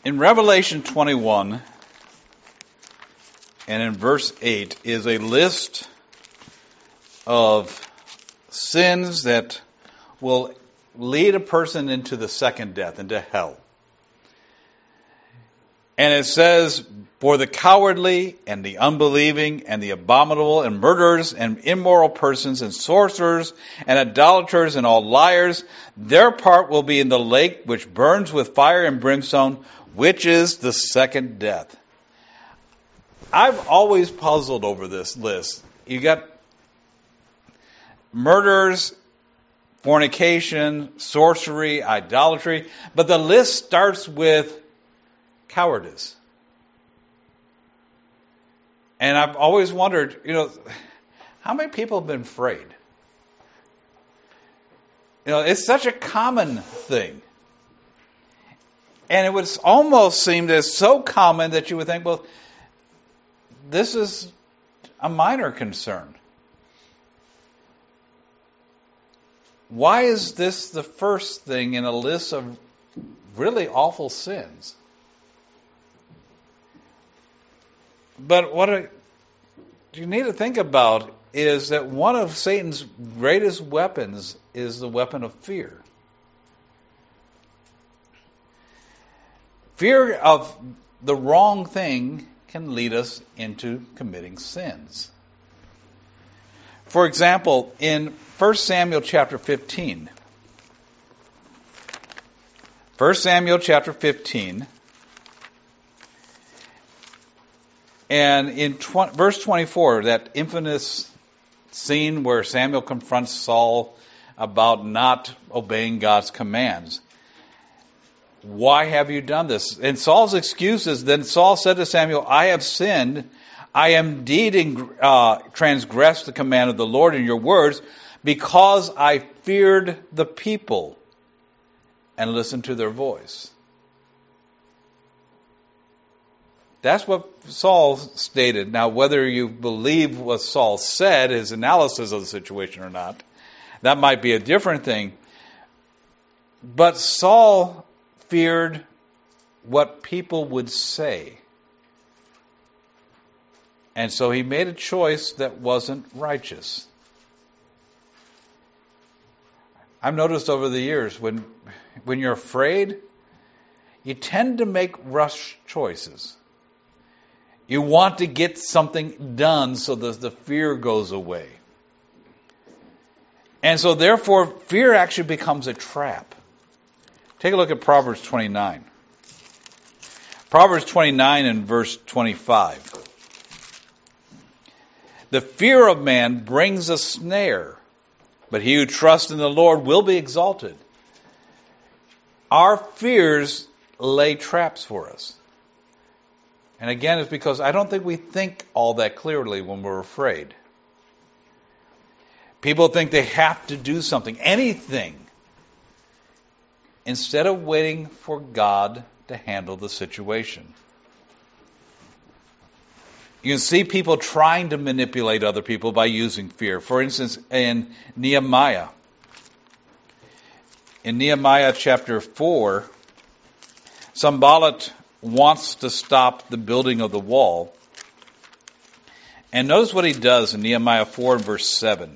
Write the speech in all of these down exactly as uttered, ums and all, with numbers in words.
In Revelation twenty-one and in verse eight is a list of sins that will lead a person into the second death, into hell. And it says, for the cowardly and the unbelieving and the abominable and murderers and immoral persons and sorcerers and idolaters and all liars, their part will be in the lake which burns with fire and brimstone, which is the second death. I've always puzzled over this list. You got murders, fornication, sorcery, idolatry, but the list starts with cowardice. And I've always wondered, you know, how many people have been afraid? You know, it's such a common thing. And it would almost seem that it's so common that you would think, well, this is a minor concern. Why is this the first thing in a list of really awful sins? But what a, you need to think about is that one of Satan's greatest weapons is the weapon of fear. Fear of the wrong thing can lead us into committing sins. For example, in First Samuel chapter fifteen, First Samuel chapter fifteen, and in tw- verse twenty-four, that infamous scene where Samuel confronts Saul about not obeying God's commands. Why have you done this? And Saul's excuse is, then Saul said to Samuel, I have sinned. I am indeed uh, transgressed the command of the Lord in your words, because I feared the people and listened to their voice. That's what Saul stated. Now, whether you believe what Saul said, his analysis of the situation or not, that might be a different thing. But Saul feared what people would say. And so he made a choice that wasn't righteous. I've noticed over the years, when when you're afraid, you tend to make rush choices. You want to get something done so that the fear goes away. And so therefore, fear actually becomes a trap. Take a look at Proverbs twenty-nine. Proverbs twenty-nine and verse twenty-five. The fear of man brings a snare, but he who trusts in the Lord will be exalted. Our fears lay traps for us. And again, it's because I don't think we think all that clearly when we're afraid. People think they have to do something, anything, instead of waiting for God to handle the situation. You can see people trying to manipulate other people by using fear. For instance, in Nehemiah. In Nehemiah chapter four, Sanballat wants to stop the building of the wall. And notice what he does in Nehemiah four and verse seven.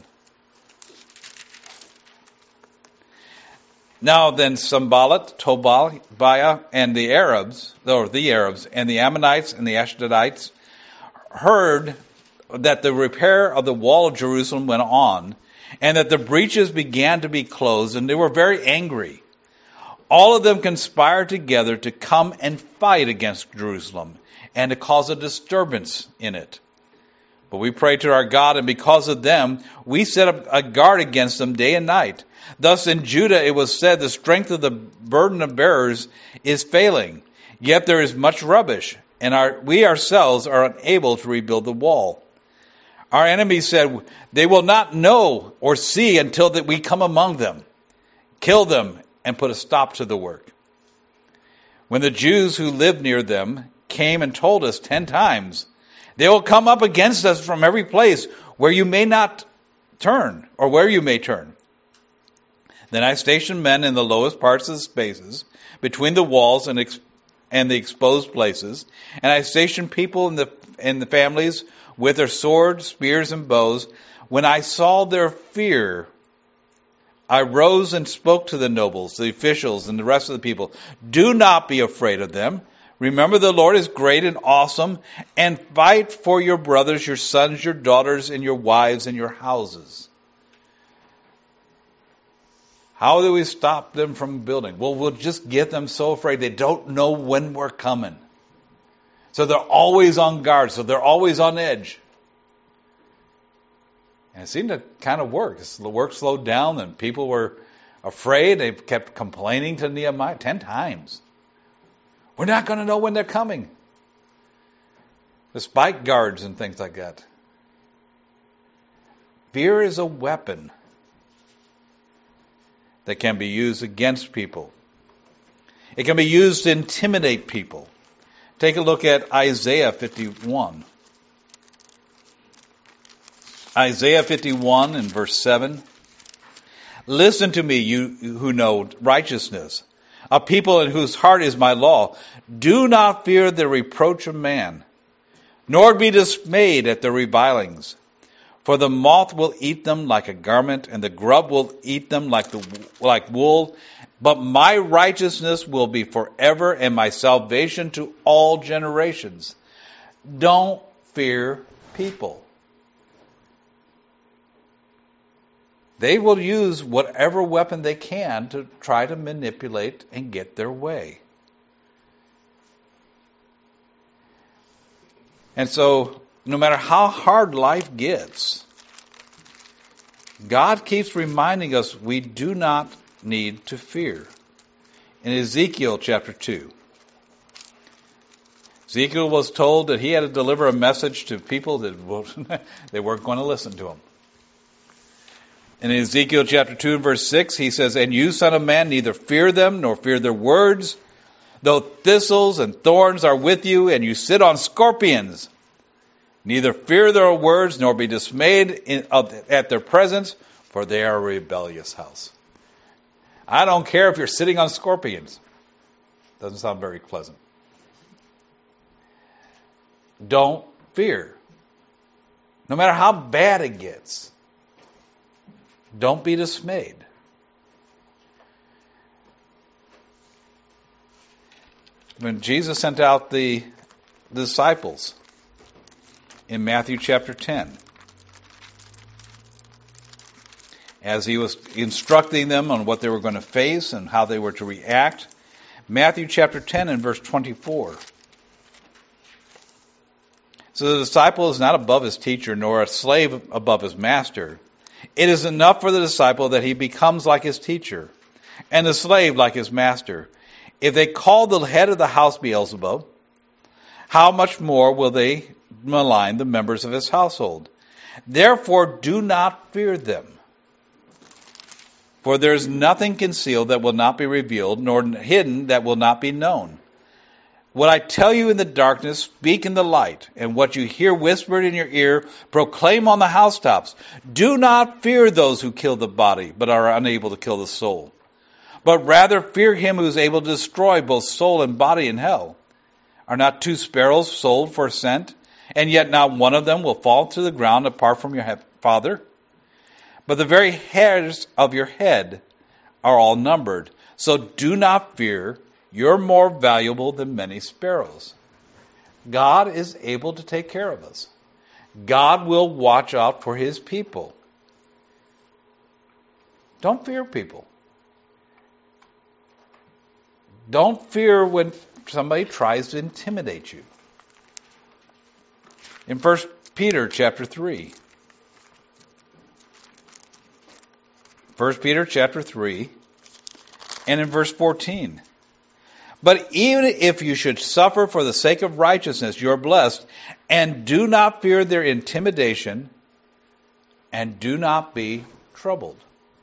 Now then Sanballat, Tobiah, and the Arabs, or the Arabs, and the Ammonites and the Ashdodites heard that the repair of the wall of Jerusalem went on, and that the breaches began to be closed, and they were very angry. All of them conspired together to come and fight against Jerusalem, and to cause a disturbance in it. But we prayed to our God, and because of them, we set up a guard against them day and night. Thus in Judah it was said, the strength of the burden of bearers is failing, yet there is much rubbish, and our, we ourselves are unable to rebuild the wall. Our enemies said, they will not know or see until that we come among them, kill them, and put a stop to the work. When the Jews who lived near them came and told us ten times, they will come up against us from every place where you may not turn, or where you may turn. Then I stationed men in the lowest parts of the spaces between the walls and ex- and the exposed places, and I stationed people in the in the families with their swords, spears, and bows. When I saw their fear, I rose and spoke to the nobles, the officials, and the rest of the people. Do not be afraid of them. Remember, the Lord is great and awesome, and fight for your brothers, your sons, your daughters, and your wives, and your houses. How do we stop them from building? Well, we'll just get them so afraid they don't know when we're coming. So they're always on guard, so they're always on edge. And it seemed to kind of work. The work slowed down, and people were afraid. They kept complaining to Nehemiah ten times. We're not going to know when they're coming. The spike guards and things like that. Fear is a weapon that can be used against people. It can be used to intimidate people. Take a look at Isaiah fifty-one. Isaiah fifty-one and verse seven. Listen to me, you who know righteousness, a people in whose heart is my law. Do not fear the reproach of man, nor be dismayed at the revilings. For the moth will eat them like a garment, and the grub will eat them like the like wool. But my righteousness will be forever, and my salvation to all generations. Don't fear people. They will use whatever weapon they can to try to manipulate and get their way. And so, no matter how hard life gets, God keeps reminding us we do not need to fear. In Ezekiel chapter two, Ezekiel was told that he had to deliver a message to people that they weren't going to listen to him. In Ezekiel chapter two and verse six, he says, And you, son of man, neither fear them nor fear their words, though thistles and thorns are with you, and you sit on scorpions. Neither fear their words nor be dismayed in, uh, at their presence, for they are a rebellious house. I don't care if you're sitting on scorpions. Doesn't sound very pleasant. Don't fear. No matter how bad it gets. Don't be dismayed. When Jesus sent out the, the disciples in Matthew chapter ten, as he was instructing them on what they were going to face and how they were to react, Matthew chapter ten and verse twenty-four. So the disciple is not above his teacher, nor a slave above his master. It is enough for the disciple that he becomes like his teacher, and the slave like his master. If they call the head of the house Beelzebub, how much more will they malign the members of his household? Therefore do not fear them. For there is nothing concealed that will not be revealed, nor hidden that will not be known. What I tell you in the darkness, speak in the light, and what you hear whispered in your ear, proclaim on the housetops. Do not fear those who kill the body, but are unable to kill the soul. But rather fear him who is able to destroy both soul and body in hell. Are not two sparrows sold for a cent, and yet not one of them will fall to the ground apart from your Father? But the very hairs of your head are all numbered. So do not fear. You're more valuable than many sparrows. God is able to take care of us. God will watch out for his people. Don't fear people. Don't fear when somebody tries to intimidate you. In First Peter chapter three. First Peter chapter three and in verse fourteen. But even if you should suffer for the sake of righteousness, you are blessed, and do not fear their intimidation, and do not be troubled.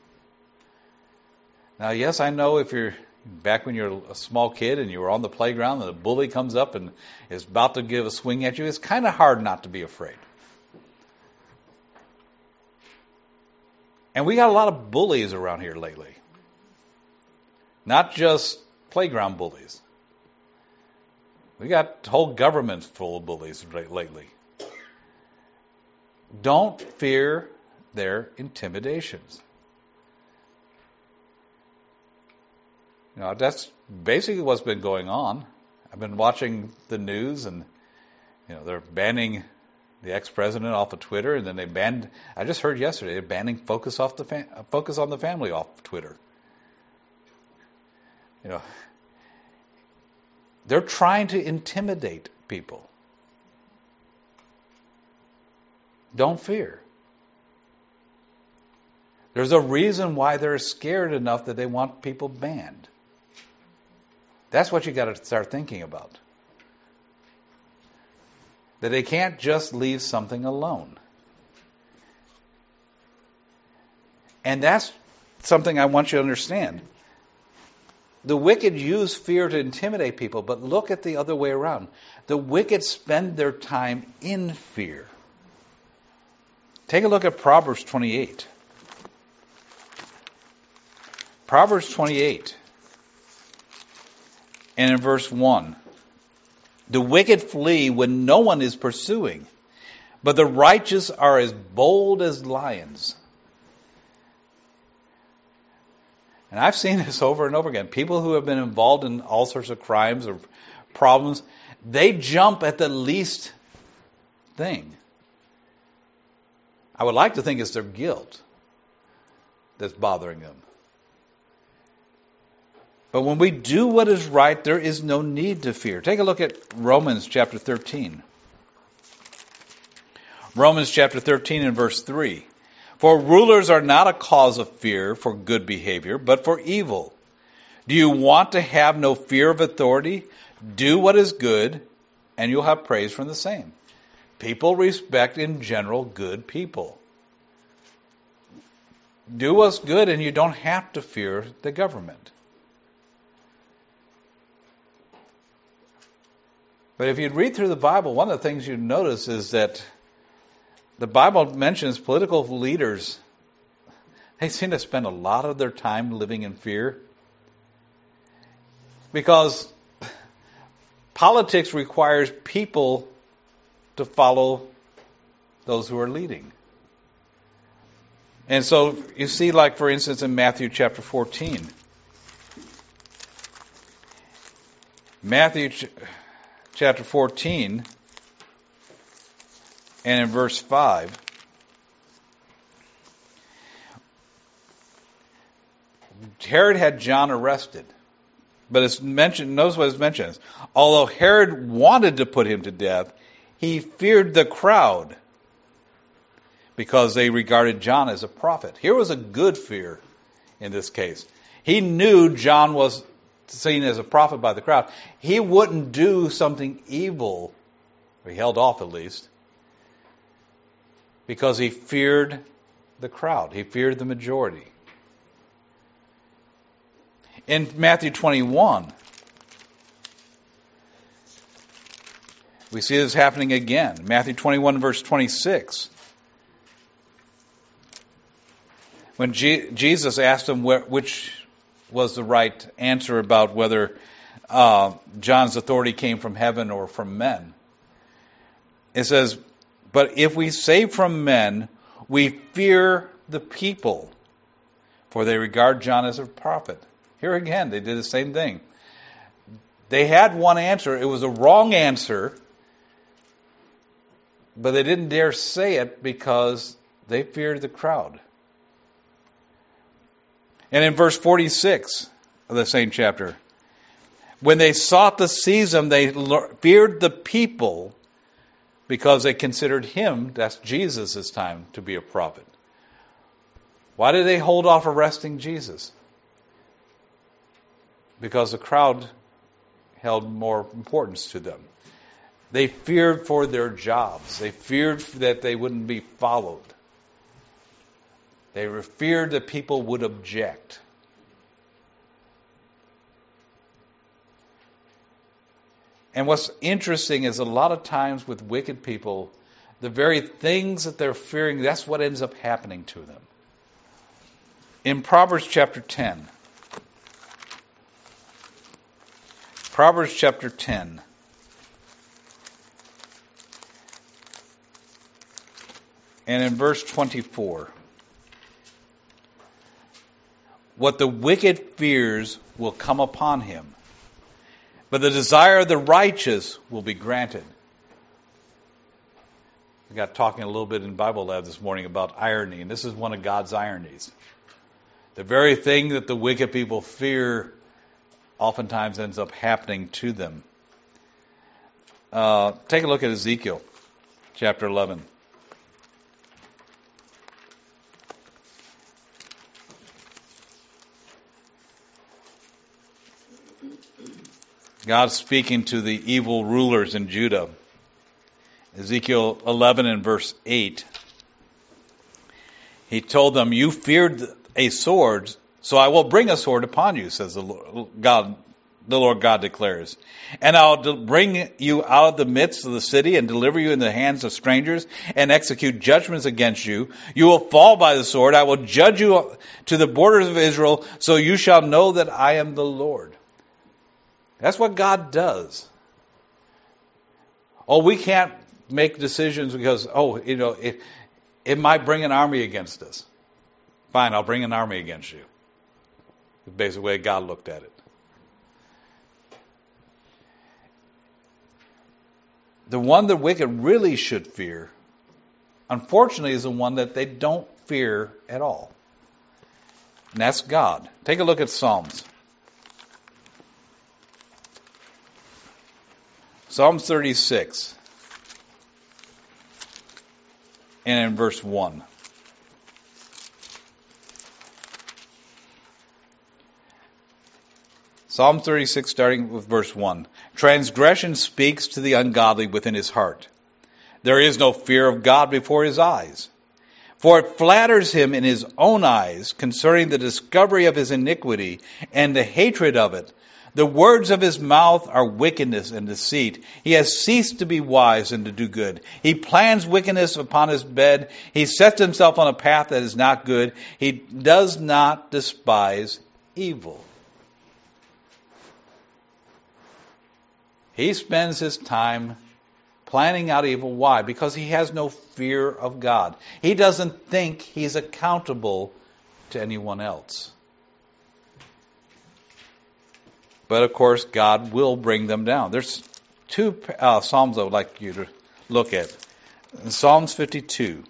Now, yes, I know if you're back when you're a small kid and you were on the playground and a bully comes up and is about to give a swing at you, it's kind of hard not to be afraid. And we got a lot of bullies around here lately. Not just playground bullies. We got whole governments full of bullies lately. Don't fear their intimidations. You know, that's basically what's been going on. I've been watching the news, and you know they're banning the ex-president off of Twitter, and then they banned. I just heard yesterday they're banning Focus off the fam- Focus on the Family off of Twitter. You know, they're trying to intimidate people. Don't fear. There's a reason why they're scared enough that they want people banned. That's what you got to start thinking about. That they can't just leave something alone. And that's something I want you to understand. The wicked use fear to intimidate people, but look at the other way around. The wicked spend their time in fear. Take a look at Proverbs twenty-eight. Proverbs twenty-eight. And in verse one. The wicked flee when no one is pursuing, but the righteous are as bold as lions. And I've seen this over and over again. People who have been involved in all sorts of crimes or problems, they jump at the least thing. I would like to think it's their guilt that's bothering them. But when we do what is right, there is no need to fear. Take a look at Romans chapter thirteen. Romans chapter thirteen and verse three. For rulers are not a cause of fear for good behavior, but for evil. Do you want to have no fear of authority? Do what is good, and you'll have praise from the same. People respect in general good people. Do what's good, and you don't have to fear the government. But if you read through the Bible, one of the things you notice is that the Bible mentions political leaders. They seem to spend a lot of their time living in fear. Because politics requires people to follow those who are leading. And so you see, like, for instance, in Matthew chapter fourteen. Matthew ch- chapter fourteen and in verse five. Herod had John arrested. But it's mentioned, notice what it's mentioned. Although Herod wanted to put him to death, he feared the crowd because they regarded John as a prophet. Here was a good fear in this case. He knew John was seen as a prophet by the crowd. He wouldn't do something evil, or he held off at least, because he feared the crowd. He feared the majority. In Matthew twenty-one, we see this happening again. Matthew twenty-one, verse twenty-six. When G- Jesus asked him wh- which was the right answer about whether uh, John's authority came from heaven or from men. It says, but if we say from men, we fear the people, for they regard John as a prophet. Here again, they did the same thing. They had one answer. It was a wrong answer, but they didn't dare say it because they feared the crowd. And in verse forty-six of the same chapter, when they sought to seize him, they feared the people because they considered him, that's Jesus this time, to be a prophet. Why did they hold off arresting Jesus? Because the crowd held more importance to them. They feared for their jobs. They feared that they wouldn't be followed. They feared that people would object. And what's interesting is a lot of times with wicked people, the very things that they're fearing, that's what ends up happening to them. In Proverbs chapter ten, Proverbs chapter ten, And in verse twenty-four, what the wicked fears will come upon him, but the desire of the righteous will be granted. We got talking a little bit in Bible Lab this morning about irony, and this is one of God's ironies. The very thing that the wicked people fear oftentimes ends up happening to them. Uh, take a look at Ezekiel chapter eleven. God's speaking to the evil rulers in Judah. Ezekiel eleven and verse eight. He told them, "You feared a sword, so I will bring a sword upon you," says the Lord God. The Lord God declares, "And I'll bring you out of the midst of the city and deliver you in the hands of strangers and execute judgments against you. You will fall by the sword. I will judge you to the borders of Israel, so you shall know that I am the Lord." That's what God does. Oh, we can't make decisions because, oh, you know, it, it might bring an army against us. Fine, I'll bring an army against you. That's basically the way God looked at it. The one the wicked really should fear, unfortunately, is the one that they don't fear at all. And that's God. Take a look at Psalms. Psalm thirty-six. And in verse one. Psalm thirty-six, starting with verse one. "Transgression speaks to the ungodly within his heart. There is no fear of God before his eyes. For it flatters him in his own eyes concerning the discovery of his iniquity and the hatred of it. The words of his mouth are wickedness and deceit. He has ceased to be wise and to do good. He plans wickedness upon his bed. He sets himself on a path that is not good. He does not despise evil." He spends his time planning out evil. Why? Because he has no fear of God. He doesn't think he's accountable to anyone else. But of course, God will bring them down. There's two uh, Psalms I would like you to look at. In Psalms fifty-two.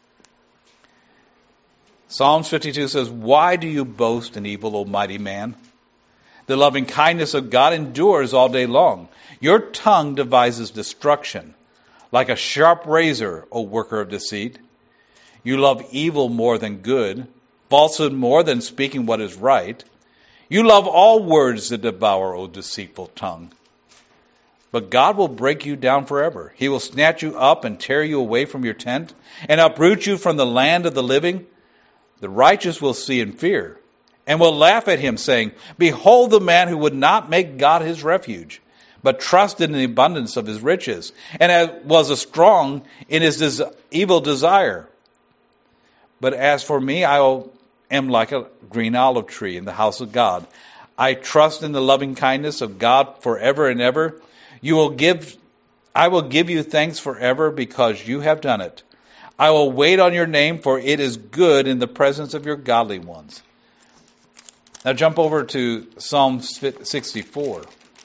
Psalms fifty-two says, "Why do you boast in evil, O mighty man? The loving kindness of God endures all day long. Your tongue devises destruction. Like a sharp razor, O worker of deceit. You love evil more than good, falsehood more than speaking what is right. You love all words that devour, O deceitful tongue. But God will break you down forever. He will snatch you up and tear you away from your tent and uproot you from the land of the living. The righteous will see and fear and will laugh at him, saying, 'Behold the man who would not make God his refuge, but trusted in the abundance of his riches, and was a strong in his des- evil desire. But as for me, I am like a green olive tree in the house of God. I trust in the loving kindness of God forever and ever. You will give, I will give you thanks forever because you have done it. I will wait on your name, for it is good in the presence of your godly ones." Now jump over to Psalm sixty-four.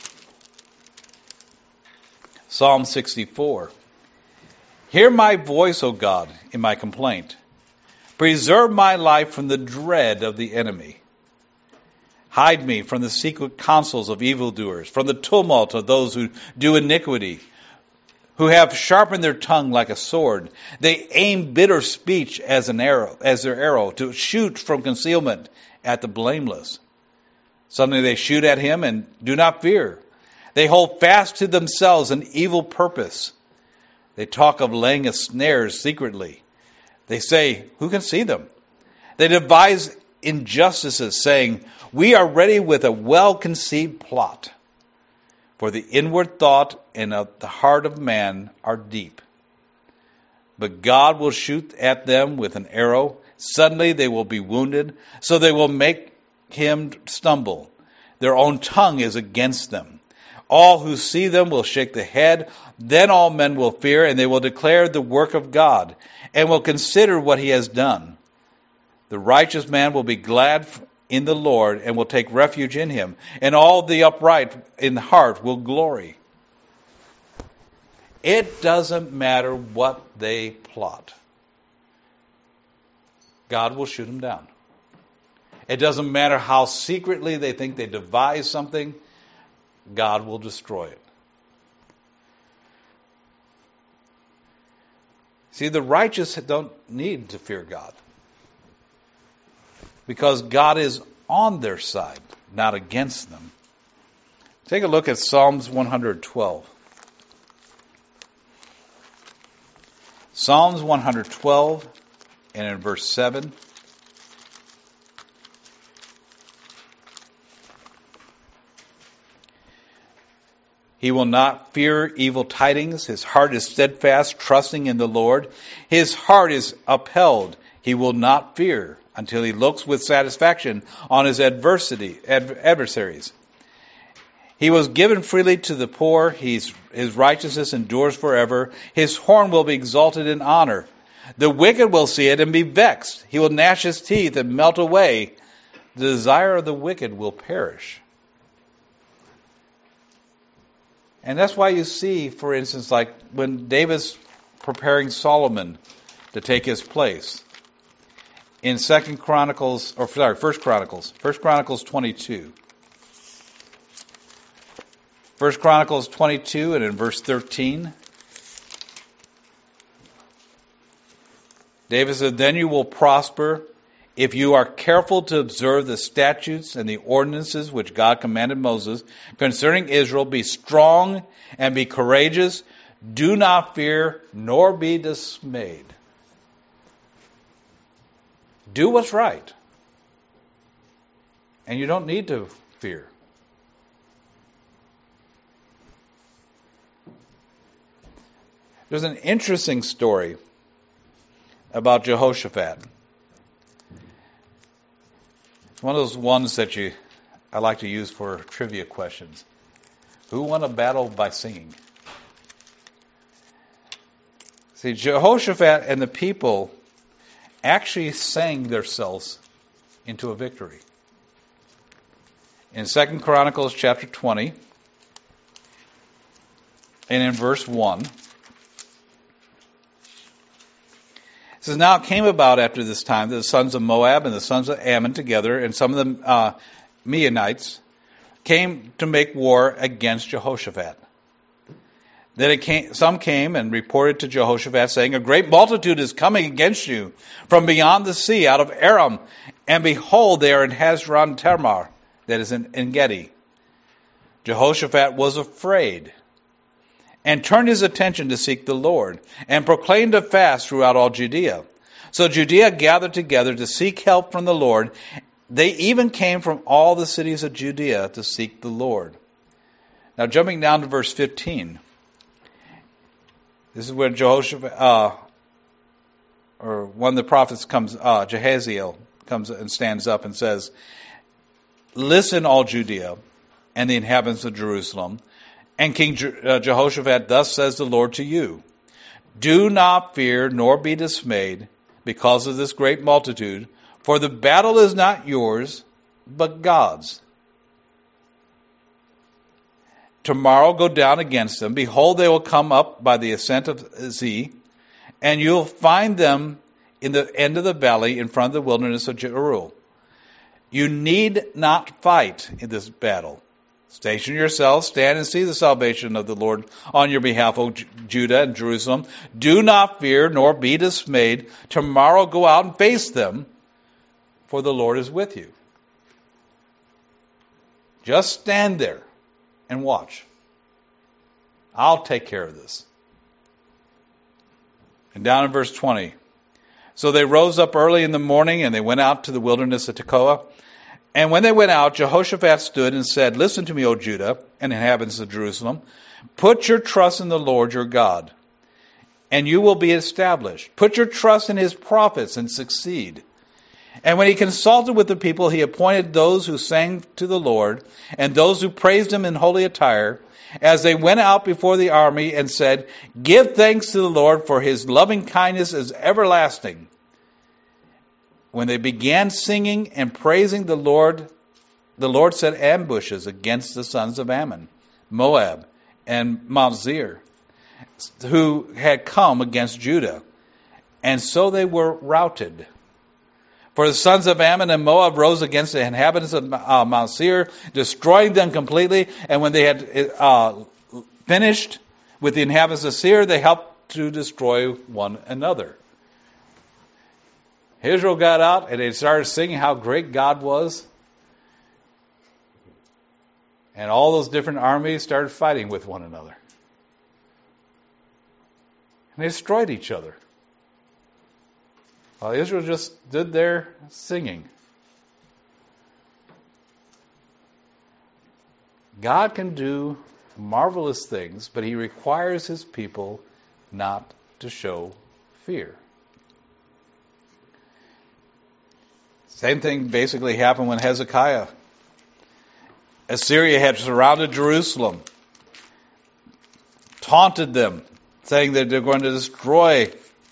Psalm sixty-four. "Hear my voice, O God, in my complaint. Preserve my life from the dread of the enemy. Hide me from the secret counsels of evildoers, from the tumult of those who do iniquity, who have sharpened their tongue like a sword. They aim bitter speech as an arrow, as their arrow, to shoot from concealment at the blameless. Suddenly they shoot at him and do not fear. They hold fast to themselves an evil purpose. They talk of laying a snare secretly. They say, who can see them? They devise injustices, saying, we are ready with a well-conceived plot. For the inward thought and of the heart of man are deep. But God will shoot at them with an arrow. Suddenly they will be wounded, so they will make him stumble. Their own tongue is against them. All who see them will shake the head. Then all men will fear, and they will declare the work of God, and will consider what he has done. The righteous man will be glad in the Lord, and will take refuge in him, and all the upright in heart will glory. It doesn't matter what they plot. God will shoot them down. It doesn't matter how secretly they think they devise something, God will destroy it. See, the righteous don't need to fear God, because God is on their side, not against them. Take a look at Psalms one twelve. Psalms one twelve, and in verse seven. He will not fear evil tidings. His heart is steadfast, trusting in the Lord. His heart is upheld. He will not fear until he looks with satisfaction on his adversity, ad, adversaries. He was given freely to the poor. He's, his righteousness endures forever. His horn will be exalted in honor. The wicked will see it and be vexed. He will gnash his teeth and melt away. The desire of the wicked will perish. And that's why you see, for instance, like when David's preparing Solomon to take his place. In Second Chronicles, or sorry, First Chronicles, First Chronicles twenty-two. First Chronicles twenty-two and in verse thirteen. David said, "Then you will prosper if you are careful to observe the statutes and the ordinances which God commanded Moses concerning Israel. Be strong and be courageous. Do not fear nor be dismayed." Do what's right. And you don't need to fear. There's an interesting story about Jehoshaphat. It's one of those ones that you I like to use for trivia questions. Who won a battle by singing? See, Jehoshaphat and the people actually sang themselves into a victory. In Second Chronicles chapter twenty, and in verse one, it says, "Now it came about after this time that the sons of Moab and the sons of Ammon together, and some of the uh, Meunites, came to make war against Jehoshaphat. Then it came, some came and reported to Jehoshaphat, saying, 'A great multitude is coming against you from beyond the sea, out of Aram, and behold, they are in Hazron Tamar,' that is in En Gedi. Jehoshaphat was afraid, and turned his attention to seek the Lord, and proclaimed a fast throughout all Judea. So Judea gathered together to seek help from the Lord. They even came from all the cities of Judea to seek the Lord." Now jumping down to verse fifteen. This is where Jehoshaphat, uh, or one of the prophets comes, uh, Jehaziel comes and stands up and says, "Listen, all Judea and the inhabitants of Jerusalem, and King Je- uh, Jehoshaphat, thus says the Lord to you, do not fear nor be dismayed because of this great multitude, for the battle is not yours, but God's. Tomorrow go down against them. Behold, they will come up by the ascent of Zee, and you'll find them in the end of the valley in front of the wilderness of Jeruel. You need not fight in this battle. Station yourselves, stand and see the salvation of the Lord on your behalf, O Judah and Jerusalem. Do not fear nor be dismayed. Tomorrow go out and face them, for the Lord is with you." Just stand there and watch. I'll take care of this. And down in verse twenty. "So they rose up early in the morning, and they went out to the wilderness of Tekoa. And when they went out, Jehoshaphat stood and said, 'Listen to me, O Judah and inhabitants of Jerusalem. Put your trust in the Lord your God, and you will be established. Put your trust in his prophets and succeed.' And when he consulted with the people, he appointed those who sang to the Lord and those who praised him in holy attire. as they went out before the army and said, "Give thanks to the Lord, for his loving kindness is everlasting." When they began singing and praising the Lord, the Lord set ambushes against the sons of Ammon, Moab, and Mount Seir, who had come against Judah. And so they were routed. For the sons of Ammon and Moab rose against the inhabitants of uh, Mount Seir, destroying them completely. And when they had uh, finished with the inhabitants of Seir, they helped to destroy one another. Israel got out and they started singing how great God was. And all those different armies started fighting with one another. And they destroyed each other. While Israel just stood there singing. God can do marvelous things, but he requires his people not to show fear. Same thing basically happened when Hezekiah. Assyria had surrounded Jerusalem, taunted them, saying that they're going to destroy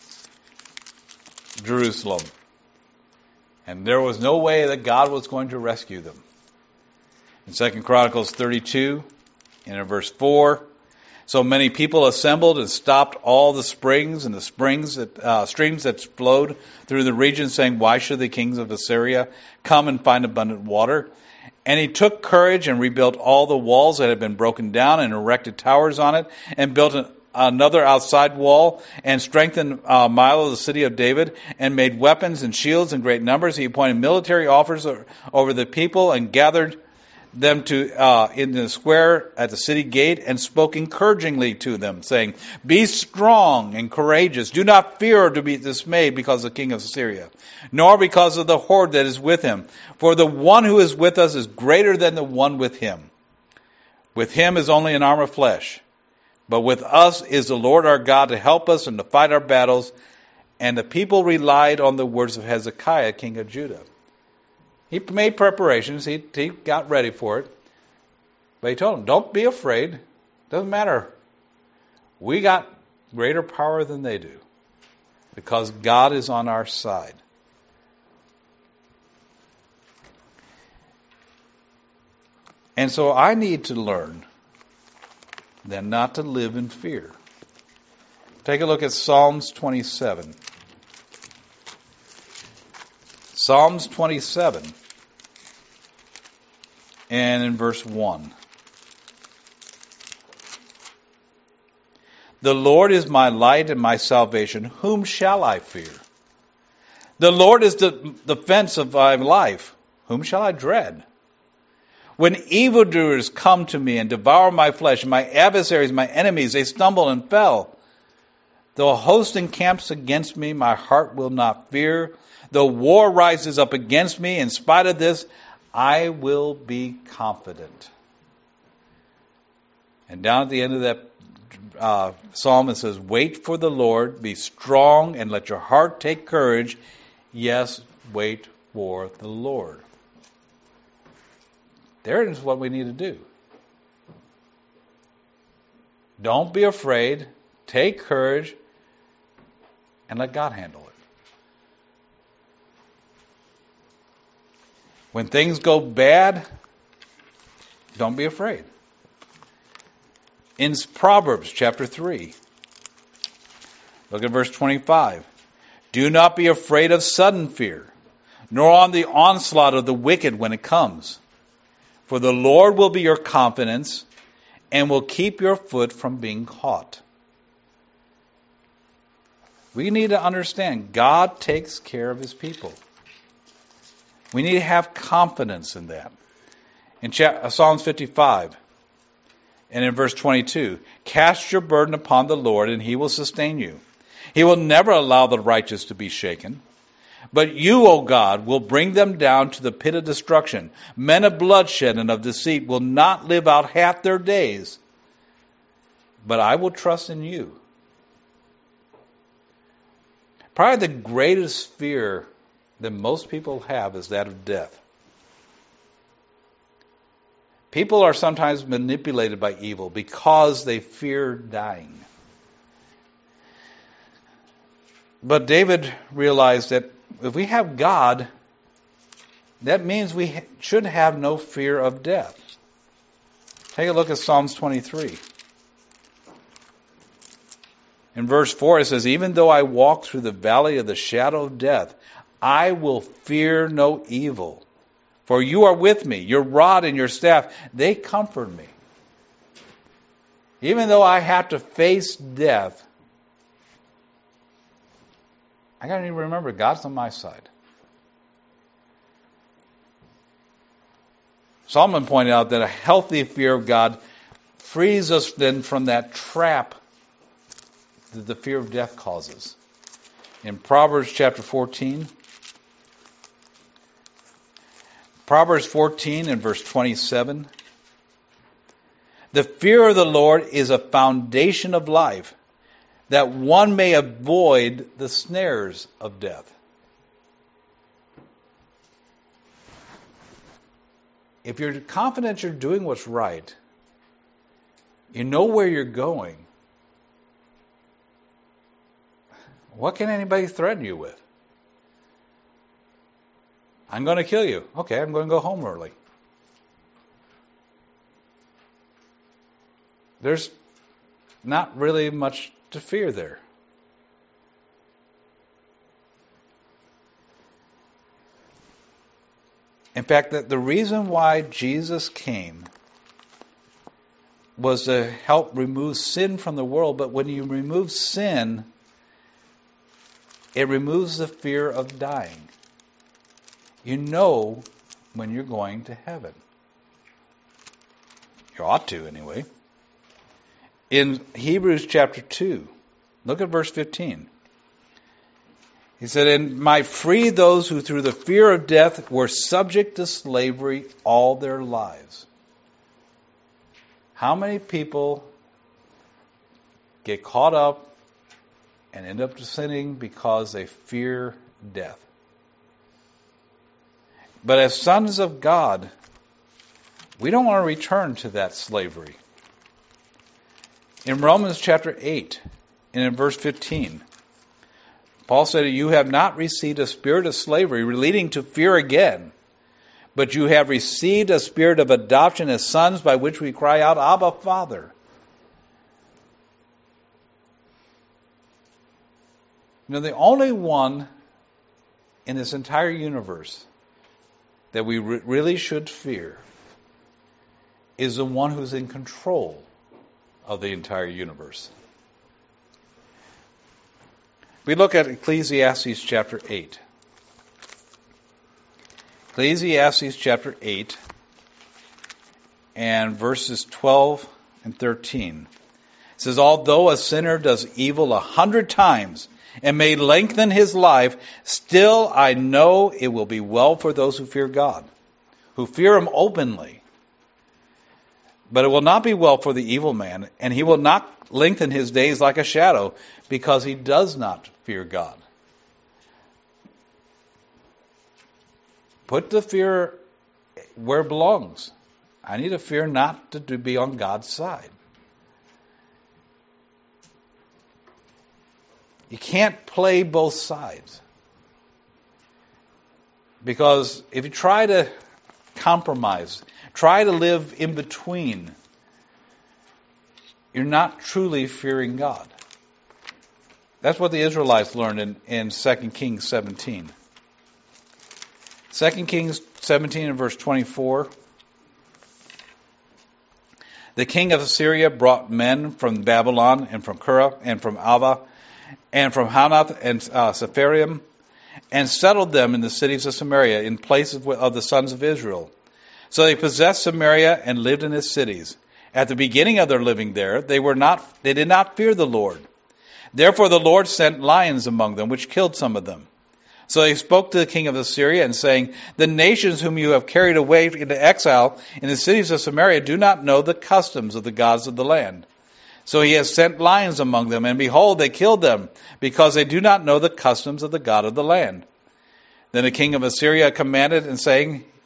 Jerusalem. And there was no way that God was going to rescue them. In Second Chronicles thirty-two, and in verse four, so many people assembled and stopped all the springs and the springs that uh, streams that flowed through the region, saying, "Why should the kings of Assyria come and find abundant water?" And he took courage and rebuilt all the walls that had been broken down and erected towers on it, and built an, another outside wall, and strengthened uh, Milo, the city of David, and made weapons and shields in great numbers. He appointed military officers over the people and gathered them to uh, in the square at the city gate, and spoke encouragingly to them, saying, "Be strong and courageous. Do not fear or to be dismayed because of the king of Assyria, nor because of the horde that is with him. For the one who is with us is greater than the one with him. With him is only an arm of flesh, but with us is the Lord our God to help us and to fight our battles." And the people relied on the words of Hezekiah, king of Judah. He made preparations. He, he got ready for it. But he told them, don't be afraid. Doesn't matter. We got greater power than they do, because God is on our side. And so I need to learn then not to live in fear. Take a look at Psalms twenty-seven. Psalms twenty-seven. And in verse one. The Lord is my light and my salvation. Whom shall I fear? The Lord is the defense of my life. Whom shall I dread? When evildoers come to me and devour my flesh, my adversaries, my enemies, they stumble and fell. Though a host encamps against me, my heart will not fear. Though war rises up against me, in spite of this, I will be confident. And down at the end of that uh, psalm it says, wait for the Lord, be strong, and let your heart take courage. Yes, wait for the Lord. There is what we need to do. Don't be afraid. Take courage and let God handle it. When things go bad, don't be afraid. In Proverbs chapter three, look at verse twenty-five. Do not be afraid of sudden fear, nor on the onslaught of the wicked when it comes. For the Lord will be your confidence and will keep your foot from being caught. We need to understand God takes care of his people. We need to have confidence in that. In Psalms fifty-five and in verse twenty-two, cast your burden upon the Lord and he will sustain you. He will never allow the righteous to be shaken. But you, O God, will bring them down to the pit of destruction. Men of bloodshed and of deceit will not live out half their days. But I will trust in you. Probably the greatest fear that most people have is that of death. People are sometimes manipulated by evil because they fear dying. But David realized that if we have God, that means we should have no fear of death. Take a look at Psalms twenty-three. In verse four it says, even though I walk through the valley of the shadow of death, I will fear no evil. For you are with me, your rod and your staff, they comfort me. Even though I have to face death, I got to remember God's on my side. Solomon pointed out that a healthy fear of God frees us then from that trap that the fear of death causes. In Proverbs chapter fourteen, Proverbs fourteen and verse twenty-seven, the fear of the Lord is a foundation of life, that one may avoid the snares of death. If you're confident you're doing what's right, you know where you're going, what can anybody threaten you with? I'm going to kill you. Okay, I'm going to go home early. There's not really much to fear there. In fact, that the reason why Jesus came was to help remove sin from the world. But when you remove sin, it removes the fear of dying. You know when you're going to heaven. You ought to, anyway. In Hebrews chapter two, look at verse fifteen. He said, and might free those who through the fear of death were subject to slavery all their lives. How many people get caught up and end up sinning because they fear death? But as sons of God, we don't want to return to that slavery. In Romans chapter eight, and in verse fifteen, Paul said, you have not received a spirit of slavery leading to fear again, but you have received a spirit of adoption as sons by which we cry out, Abba, Father. You know, the only one in this entire universe that we re- really should fear is the one who's in control of the entire universe. We look at Ecclesiastes chapter eight. Ecclesiastes chapter eight and verses twelve and thirteen. It says, although a sinner does evil a hundred times and may lengthen his life, still I know it will be well for those who fear God, who fear him openly. But it will not be well for the evil man, and he will not lengthen his days like a shadow, because he does not fear God. Put the fear where it belongs. I need to fear not to be on God's side. You can't play both sides. Because if you try to compromise, try to live in between, you're not truly fearing God. That's what the Israelites learned in, in Second Kings seventeen. Second Kings seventeen and verse twenty-four. The king of Assyria brought men from Babylon and from Kura and from Ava and from Hanath and uh, Sepharim and settled them in the cities of Samaria in places of the sons of Israel. So they possessed Samaria and lived in its cities. At the beginning of their living there, they were not, they did not fear the Lord. Therefore the Lord sent lions among them, which killed some of them. So they spoke to the king of Assyria, and saying, the nations whom you have carried away into exile in the cities of Samaria do not know the customs of the gods of the land. So he has sent lions among them, and behold, they killed them, because they do not know the customs of the God of the land. Then the king of Assyria commanded, and saying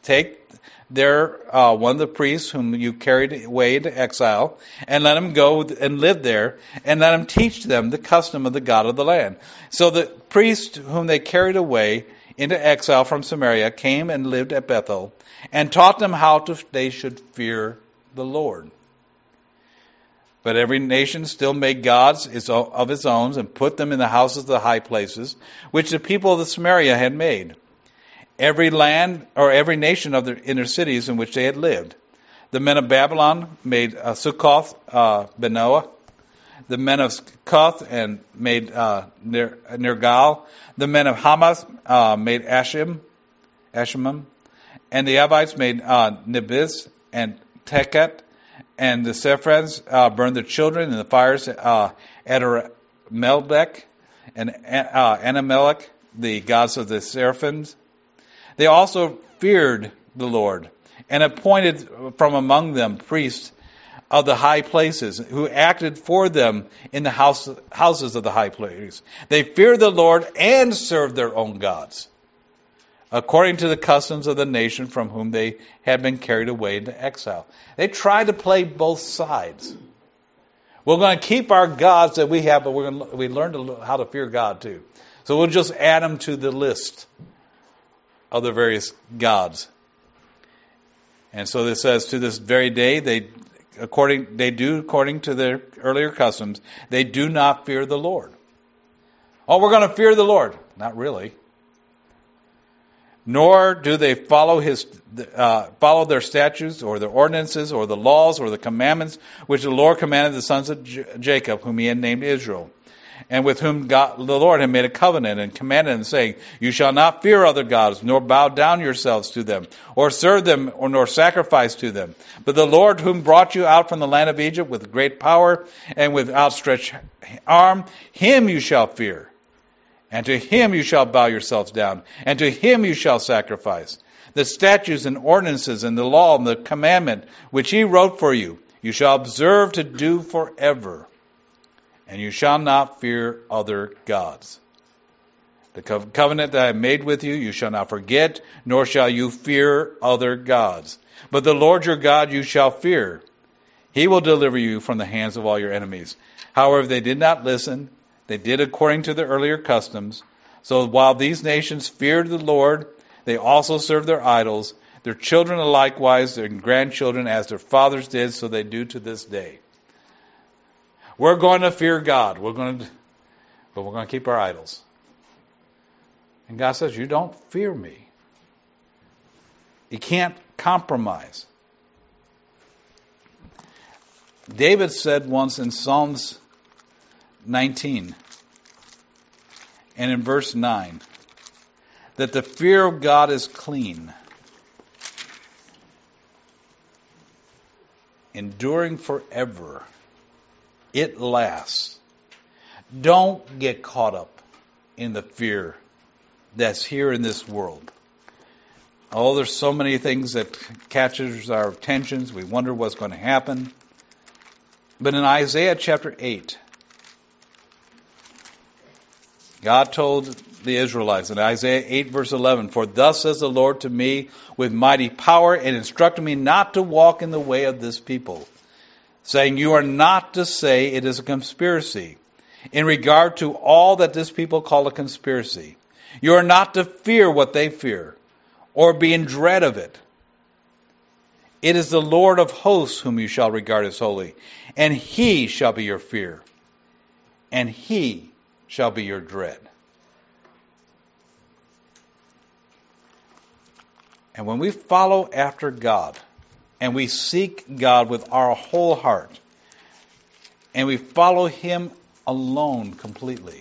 take there uh, one of the priests whom you carried away into exile, and let him go and live there, and let him teach them the custom of the God of the land. So the priest whom they carried away into exile from Samaria came and lived at Bethel, and taught them how to, they should fear the Lord. But every nation still made gods of its own, and put them in the houses of the high places, which the people of the Samaria had made. Every land, or every nation of the inner cities in which they had lived. The men of Babylon made uh, Sukkoth, uh, Benoah. The men of Cuth and made uh, Ner- Nergal. The men of Hamath uh, made Ashim, Ashimam. And the Abites made uh, Nebiz and Teket. And the Sephrans uh, burned their children in the fires uh, at Melech and uh, Anamelech, the gods of the Seraphims. They also feared the Lord and appointed from among them priests of the high places who acted for them in the house, houses of the high places. They feared the Lord and served their own gods, according to the customs of the nation from whom they had been carried away into exile. They tried to play both sides. We're going to keep our gods that we have, but we're going to, we learned to, how to fear God too. So we'll just add them to the list of the various gods. And so this says, to this very day, they according they do according to their earlier customs, they do not fear the Lord. Oh, we're going to fear the Lord. Not really. Nor do they follow his uh, follow their statutes or their ordinances or the laws or the commandments which the Lord commanded the sons of J- Jacob, whom he had named Israel, and with whom God, the Lord had made a covenant and commanded them, saying, you shall not fear other gods, nor bow down yourselves to them, or serve them, or nor sacrifice to them. But the Lord whom brought you out from the land of Egypt with great power and with outstretched arm, him you shall fear. And to him you shall bow yourselves down, and to him you shall sacrifice. The statutes and ordinances and the law and the commandment which he wrote for you, you shall observe to do forever. And you shall not fear other gods. The co- covenant that I made with you, you shall not forget, nor shall you fear other gods. But the Lord your God you shall fear. He will deliver you from the hands of all your enemies. However, they did not listen. They did according to their earlier customs. So while these nations feared the Lord, they also served their idols. Their children likewise, their grandchildren, as their fathers did, so they do to this day. We're going to fear God. We're going to, but we're going to keep our idols. And God says, you don't fear me. You can't compromise. David said once in Psalms nineteen and in verse nine that the fear of God is clean, enduring forever. It lasts. Don't get caught up in the fear that's here in this world. Oh, there's so many things that catches our attentions. We wonder what's going to happen. But in Isaiah chapter eight, God told the Israelites in Isaiah eight verse eleven, for thus says the Lord to me with mighty power, and instructed me not to walk in the way of this people, saying, you are not to say it is a conspiracy in regard to all that this people call a conspiracy. You are not to fear what they fear, or be in dread of it. It is the Lord of hosts whom you shall regard as holy, and he shall be your fear, and he shall be your dread. And when we follow after God, and we seek God with our whole heart, and we follow him alone completely,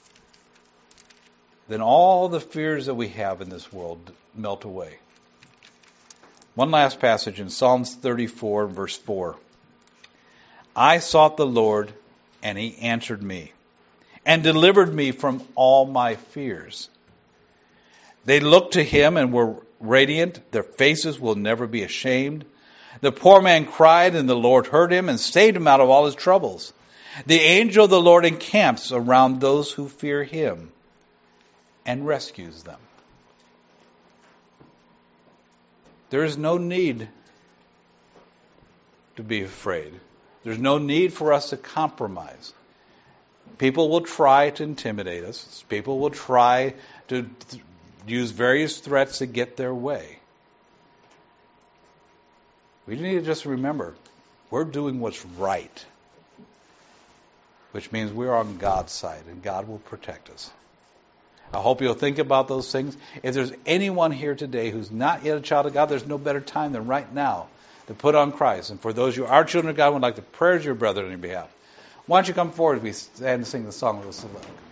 then all the fears that we have in this world melt away. One last passage in Psalms thirty-four, verse four. I sought the Lord, and he answered me, and delivered me from all my fears. They looked to him and were radiant. Their faces will never be ashamed. The poor man cried, and the Lord heard him and saved him out of all his troubles. The angel of the Lord encamps around those who fear him and rescues them. There is no need to be afraid. There's no need for us to compromise. People will try to intimidate us. People will try to th- use various threats to get their way. We need to just remember, we're doing what's right, which means we're on God's side, and God will protect us. I hope you'll think about those things. If there's anyone here today who's not yet a child of God, there's no better time than right now to put on Christ. And for those who are children of God and would like to pray as your brother on your behalf, why don't you come forward as we stand and sing the song of the select.